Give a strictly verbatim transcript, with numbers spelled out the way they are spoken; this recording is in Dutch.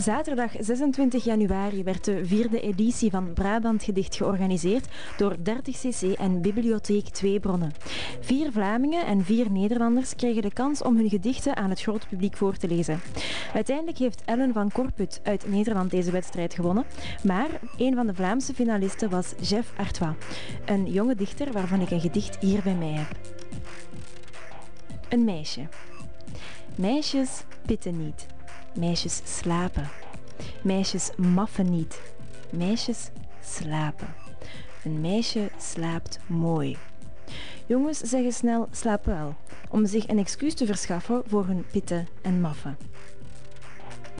Zaterdag zesentwintig januari werd de vierde editie van Brabant Gedicht georganiseerd door dertig cc en Bibliotheek Twee Bronnen. Vier Vlamingen en vier Nederlanders kregen de kans om hun gedichten aan het grote publiek voor te lezen. Uiteindelijk heeft Ellen van Corput uit Nederland deze wedstrijd gewonnen, maar een van de Vlaamse finalisten was Jeff Artois, een jonge dichter waarvan ik een gedicht hier bij mij heb. Een meisje. Meisjes pitten niet. Meisjes slapen. Meisjes maffen niet. Meisjes slapen. Een meisje slaapt mooi. Jongens zeggen snel slaap wel, om zich een excuus te verschaffen voor hun pitten en maffen.